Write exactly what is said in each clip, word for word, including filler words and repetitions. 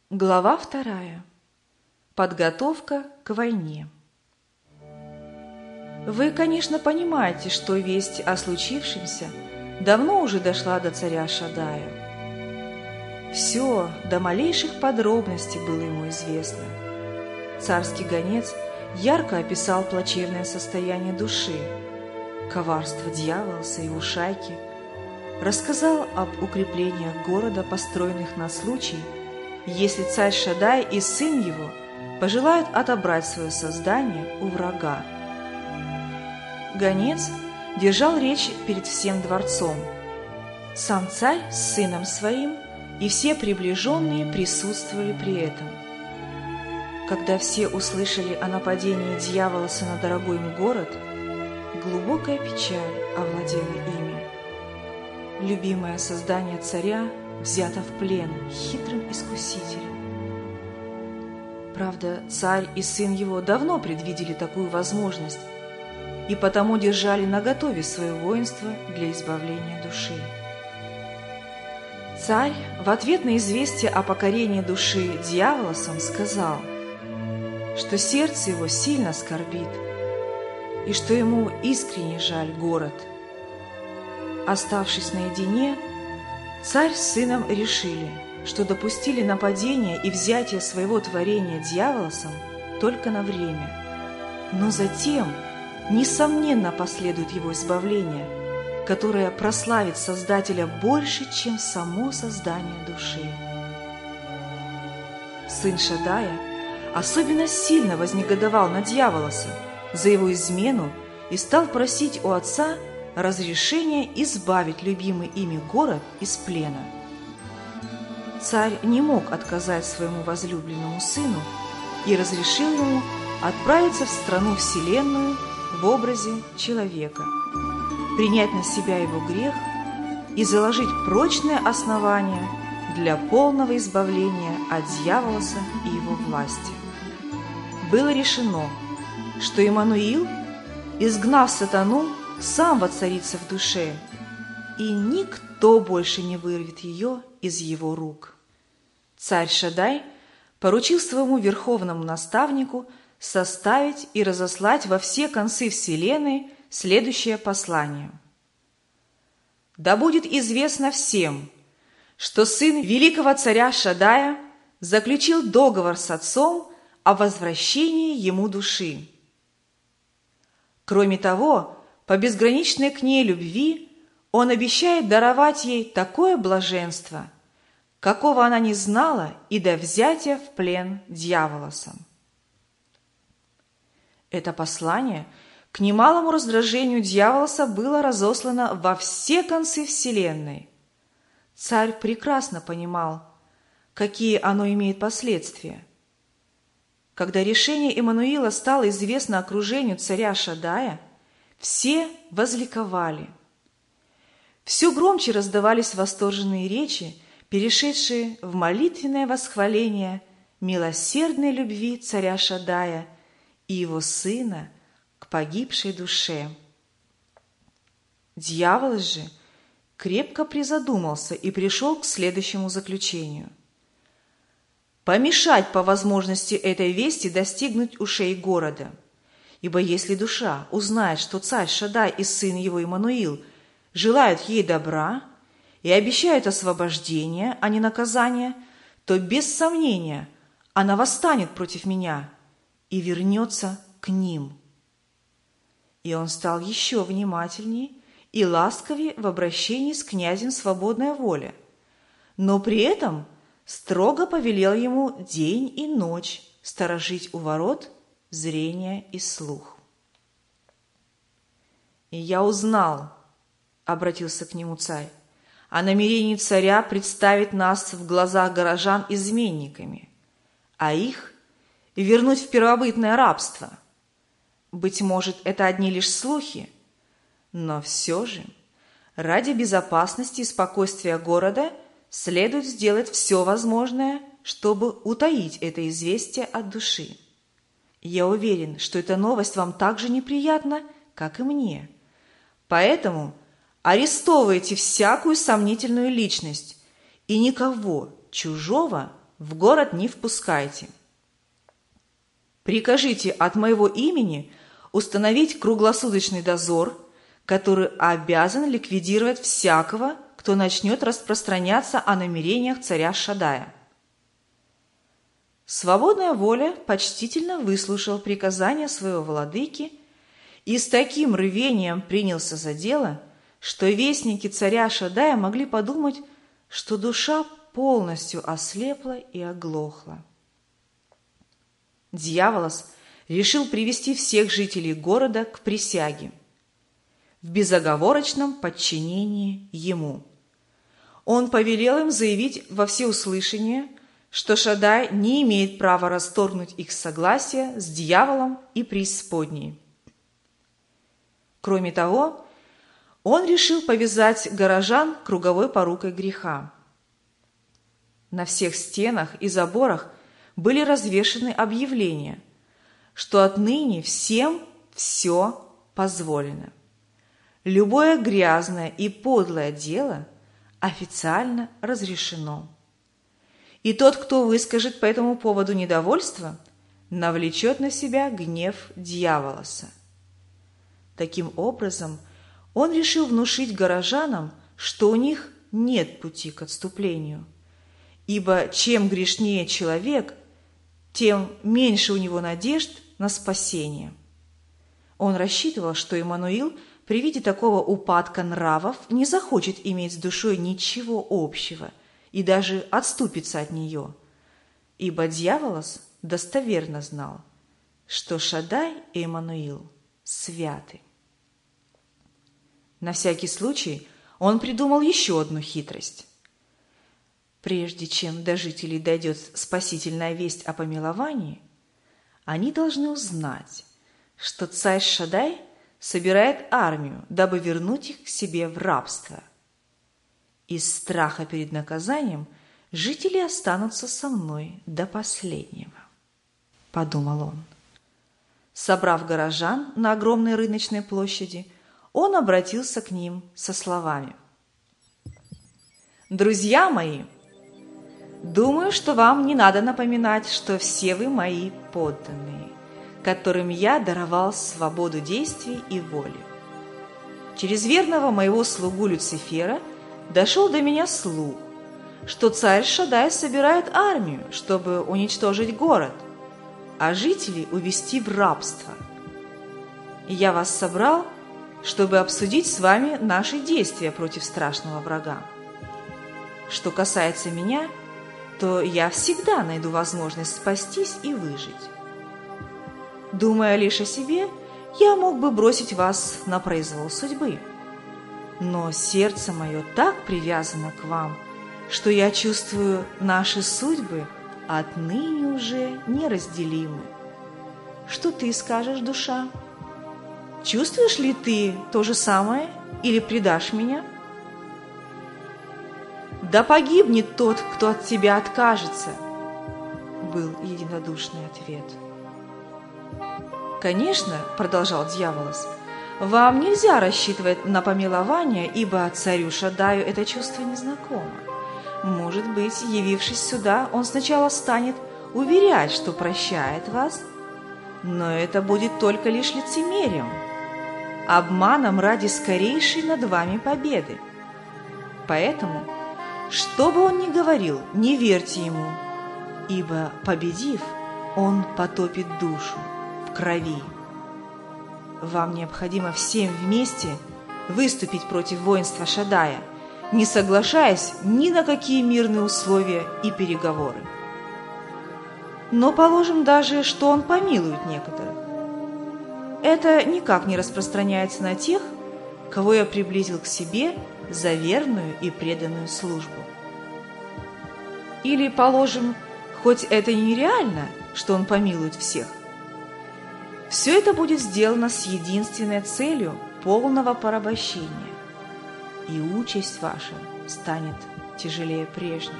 Глава вторая. Подготовка к войне. Вы, конечно, понимаете, что весть о случившемся давно уже дошла до царя Шадая. Все до малейших подробностей было ему известно. Царский гонец ярко описал плачевное состояние души, коварство дьяволоса и его шайки, рассказал об укреплениях города, построенных на случай, если царь Шадай и сын его пожелают отобрать свое создание у врага. Гонец держал речь перед всем дворцом. Сам царь с сыном своим и все приближенные присутствовали при этом. Когда все услышали о нападении дьяволоса на дорогой им город, глубокая печаль овладела ими. Любимое создание царя взято в плен хитрым искусителем. Правда, царь и сын его давно предвидели такую возможность и потому держали наготове свое воинство для избавления души. Царь в ответ на известие о покорении души дьяволосом сказал, что сердце его сильно скорбит и что ему искренне жаль город. Оставшись наедине, царь с сыном решили, что допустили нападение и взятие своего творения дьяволосом только на время, но затем, несомненно, последует его избавление, которое прославит Создателя больше, чем само создание души. Сын Шадая особенно сильно вознегодовал на дьяволоса за его измену и стал просить у отца разрешения избавить любимый ими город из плена. Царь не мог отказать своему возлюбленному сыну и разрешил ему отправиться в страну вселенную в образе человека, принять на себя его грех и заложить прочное основание для полного избавления от дьяволоса и его власти. Было решено, что Иммануил, изгнав сатану, сам воцарится в душе, и никто больше не вырвет ее из его рук. Царь Шадай поручил своему верховному наставнику составить и разослать во все концы вселенной следующее послание. «Да будет известно всем, что сын великого царя Шадая заключил договор с отцом о возвращении ему души. Кроме того, по безграничной к ней любви он обещает даровать ей такое блаженство, какого она не знала и до взятия в плен дьяволосом». Это послание к немалому раздражению дьяволоса было разослано во все концы вселенной. Царь прекрасно понимал, какие оно имеет последствия. Когда решение Иммануила стало известно окружению царя Шадая, все возликовали. Все громче раздавались восторженные речи, перешедшие в молитвенное восхваление милосердной любви царя Шадая и его сына к погибшей душе. Дьявол же крепко призадумался и пришел к следующему заключению: помешать по возможности этой вести достигнуть ушей города. Ибо если душа узнает, что царь Шадай и сын его Иммануил желают ей добра и обещают освобождение, а не наказание, то без сомнения она восстанет против меня и вернется к ним. И он стал еще внимательнее и ласковее в обращении с князем Свободная Воля, но при этом строго повелел ему день и ночь сторожить у ворот зрение и слух. «И я узнал, — обратился к нему царь, — о намерении царя представить нас в глазах горожан изменниками, а их вернуть в первобытное рабство. Быть может, это одни лишь слухи, но все же ради безопасности и спокойствия города следует сделать все возможное, чтобы утаить это известие от души. Я уверен, что эта новость вам так же неприятна, как и мне. Поэтому арестовывайте всякую сомнительную личность и никого чужого в город не впускайте. Прикажите от моего имени установить круглосуточный дозор, который обязан ликвидировать всякого, кто начнет распространяться о намерениях царя Шаддая». Свободная воля почтительно выслушал приказания своего владыки и с таким рвением принялся за дело, что вестники царя Шаддая могли подумать, что душа полностью ослепла и оглохла. Дьяволос решил привести всех жителей города к присяге в безоговорочном подчинении ему. Он повелел им заявить во всеуслышание, что Шаддай не имеет права расторгнуть их согласие с дьяволом и преисподней. Кроме того, он решил повязать горожан круговой порукой греха. На всех стенах и заборах были развешаны объявления, что отныне всем все позволено. Любое грязное и подлое дело официально разрешено. И тот, кто выскажет по этому поводу недовольство, навлечет на себя гнев дьяволоса. Таким образом, он решил внушить горожанам, что у них нет пути к отступлению, ибо чем грешнее человек, тем меньше у него надежд на спасение. Он рассчитывал, что Иммануил при виде такого упадка нравов не захочет иметь с душой ничего общего и даже отступится от нее, ибо дьяволос достоверно знал, что Шаддай и Иммануил святы. На всякий случай он придумал еще одну хитрость. Прежде чем до жителей дойдет спасительная весть о помиловании, они должны узнать, что царь Шаддай собирает армию, дабы вернуть их к себе в рабство. Из страха перед наказанием жители останутся со мной до последнего, — подумал он. Собрав горожан на огромной рыночной площади, он обратился к ним со словами: «Друзья мои, думаю, что вам не надо напоминать, что все вы мои подданные, которым я даровал свободу действий и воли. Через верного моего слугу Люцифера дошел до меня слух, что царь Шаддай собирает армию, чтобы уничтожить город, а жителей увести в рабство. И я вас собрал, чтобы обсудить с вами наши действия против страшного врага. Что касается меня, то я всегда найду возможность спастись и выжить. Думая лишь о себе, я мог бы бросить вас на произвол судьбы. Но сердце мое так привязано к вам, что я чувствую, наши судьбы отныне уже неразделимы. Что ты скажешь, душа? Чувствуешь ли ты то же самое или предашь меня?» «Да погибнет тот, кто от тебя откажется», — был единодушный ответ. «Конечно, — продолжал дьяволос, — вам нельзя рассчитывать на помилование, ибо царю Шаддаю это чувство незнакомо. Может быть, явившись сюда, он сначала станет уверять, что прощает вас, но это будет только лишь лицемерием, обманом ради скорейшей над вами победы. Поэтому, что бы он ни говорил, не верьте ему, ибо, победив, он потопит душу в крови. Вам необходимо всем вместе выступить против воинства Шаддая, не соглашаясь ни на какие мирные условия и переговоры. Но положим даже, что он помилует некоторых. Это никак не распространяется на тех, кого я приблизил к себе за верную и преданную службу. Или, положим, хоть это и нереально, что он помилует всех, все это будет сделано с единственной целью полного порабощения, и участь ваша станет тяжелее прежней.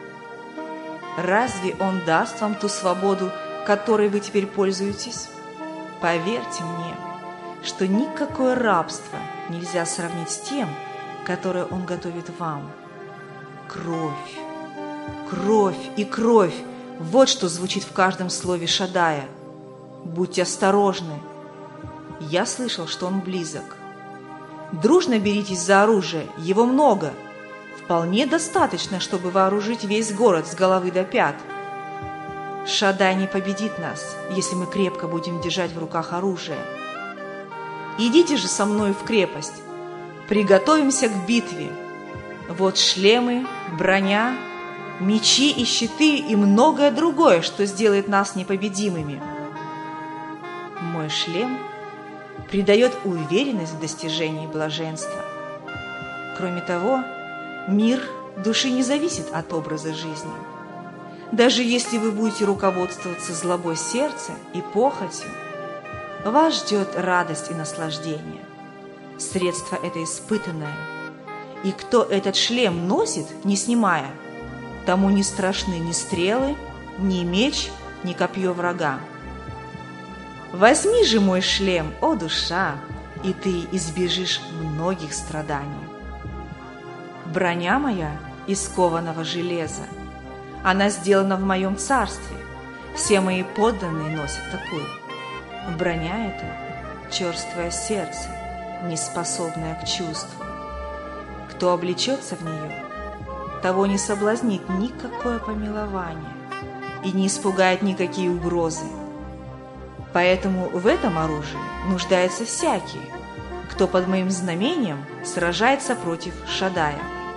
Разве он даст вам ту свободу, которой вы теперь пользуетесь? Поверьте мне, что никакое рабство нельзя сравнить с тем, которое он готовит вам. Кровь, Кровь и кровь – вот что звучит в каждом слове Шаддая. Будьте осторожны. Я слышал, что он близок. Дружно беритесь за оружие, его много. Вполне достаточно, чтобы вооружить весь город с головы до пят. Шаддай не победит нас, если мы крепко будем держать в руках оружие. Идите же со мною в крепость. Приготовимся к битве. Вот шлемы, броня, мечи и щиты и многое другое, что сделает нас непобедимыми. Мой шлем придает уверенность в достижении блаженства. Кроме того, мир души не зависит от образа жизни. Даже если вы будете руководствоваться злобой сердца и похотью, вас ждет радость и наслаждение. Средство это испытанное, и кто этот шлем носит, не снимая, тому не страшны ни стрелы, ни меч, ни копье врага. Возьми же мой шлем, о душа, и ты избежишь многих страданий. Броня моя из кованого железа, она сделана в моем царстве, все мои подданные носят такую. Броня эта – черствое сердце, неспособное к чувству. Кто облечется в нее, того не соблазнит никакое помилование и не испугает никакие угрозы. Поэтому в этом оружии нуждаются всякие, кто под моим знамением сражается против Шаддая.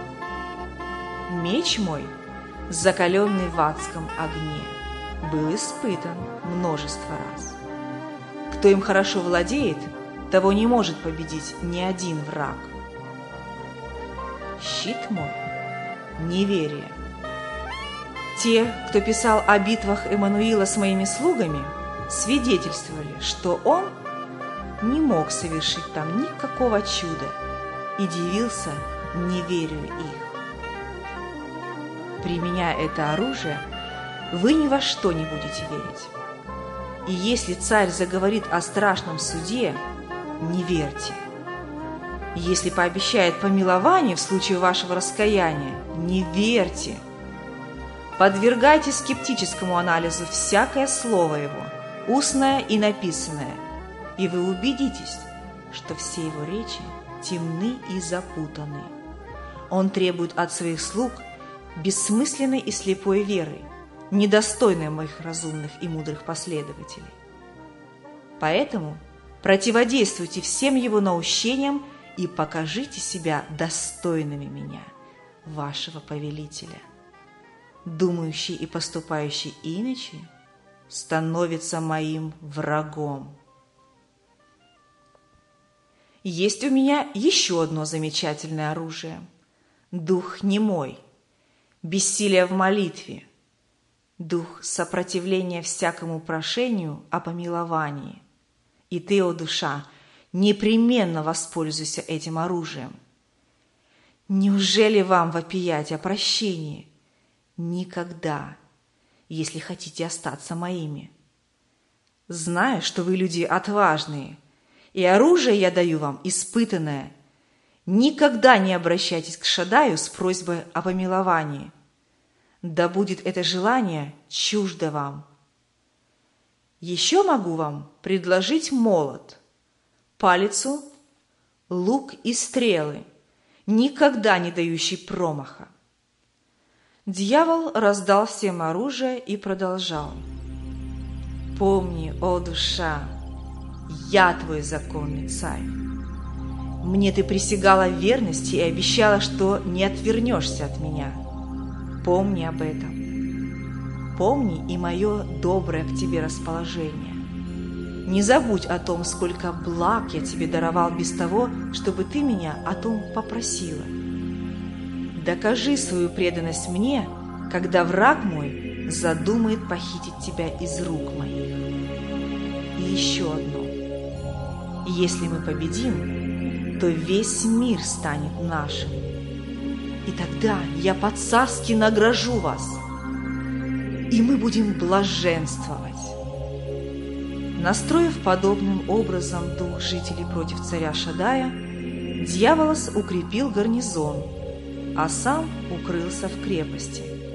Меч мой, закаленный в адском огне, был испытан множество раз. Кто им хорошо владеет, того не может победить ни один враг. Щит мой – неверие. Те, кто писал о битвах Эммануила с моими слугами, свидетельствовали, что он не мог совершить там никакого чуда и дивился неверию их. Применяя это оружие, вы ни во что не будете верить. И если царь заговорит о страшном суде, не верьте. Если пообещает помилование в случае вашего раскаяния, не верьте. Подвергайте скептическому анализу всякое слово его, устное и написанное, и вы убедитесь, что все его речи темны и запутаны. Он требует от своих слуг бессмысленной и слепой веры, недостойной моих разумных и мудрых последователей. Поэтому противодействуйте всем его наущениям и покажите себя достойными меня, вашего повелителя. Думающий и поступающий иначе становится моим врагом. Есть у меня еще одно замечательное оружие – дух немой, бессилие в молитве, дух сопротивления всякому прошению о помиловании. И ты, о душа, непременно воспользуйся этим оружием. Неужели вам вопиять о прощении? Никогда, если хотите остаться моими. Знаю, что вы люди отважные, и оружие я даю вам испытанное. Никогда не обращайтесь к Шаддаю с просьбой о помиловании. Да будет это желание чуждо вам. Еще могу вам предложить молот, палицу, лук и стрелы, никогда не дающий промаха. Дьявол раздал всем оружие и продолжал. Помни, о душа, я твой законный царь. Мне ты присягала в верности и обещала, что не отвернешься от меня. Помни об этом. Помни и мое доброе к тебе расположение. Не забудь о том, сколько благ я тебе даровал без того, чтобы ты меня о том попросила. Докажи свою преданность мне, когда враг мой задумает похитить тебя из рук моих. И еще одно. Если мы победим, то весь мир станет нашим. И тогда я по-царски награжу вас, и мы будем блаженствовать. Настроив подобным образом дух жителей против царя Шаддая, Дьяволос укрепил гарнизон, а сам укрылся в крепости.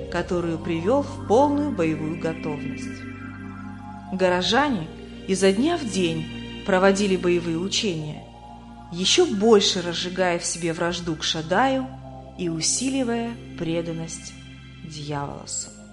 которую привел в полную боевую готовность. Горожане изо дня в день проводили боевые учения, еще больше разжигая в себе вражду к Шадаю и усиливая преданность Дьяволосу.